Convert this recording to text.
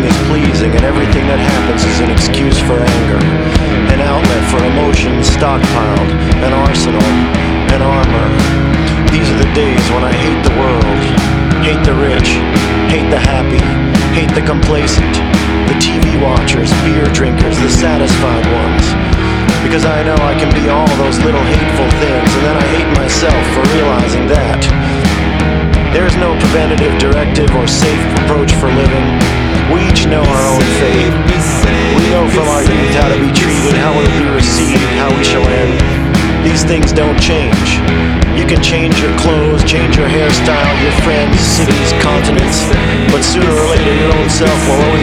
is pleasing, and everything that happens is an excuse for anger, an outlet for emotions stockpiled, an arsenal, an armor. These are the days when I hate the world, hate the rich, hate the happy, hate the complacent, the TV watchers, beer drinkers, the satisfied ones. Because I know I can be all those little hateful things, and then I hate myself for realizing that. There's no preventative directive or safe approach for living. We each know our own fate. We know from our youth how to be treated, how we'll be received, how we shall end. These things don't change. You can change your clothes, change your hairstyle, your friends, cities, continents, but sooner or later your own self will always